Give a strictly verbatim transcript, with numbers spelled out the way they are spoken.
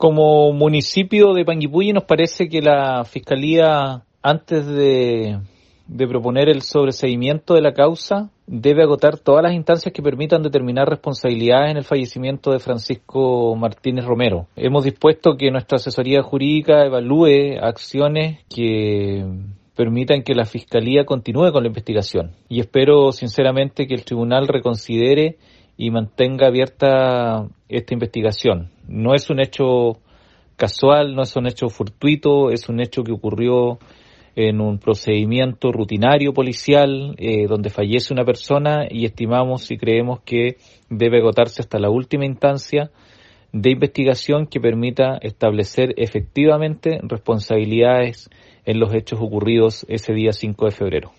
Como municipio de Panguipulli nos parece que la Fiscalía, antes de, de proponer el sobreseimiento de la causa, debe agotar todas las instancias que permitan determinar responsabilidades en el fallecimiento de Francisco Martínez Romero. Hemos dispuesto que nuestra asesoría jurídica evalúe acciones que permitan que la Fiscalía continúe con la investigación. Y espero sinceramente que el tribunal reconsidere y mantenga abierta esta investigación. No es un hecho casual, no es un hecho fortuito, es un hecho que ocurrió en un procedimiento rutinario policial eh, donde fallece una persona y estimamos y creemos que debe agotarse hasta la última instancia de investigación que permita establecer efectivamente responsabilidades en los hechos ocurridos ese día cinco de febrero.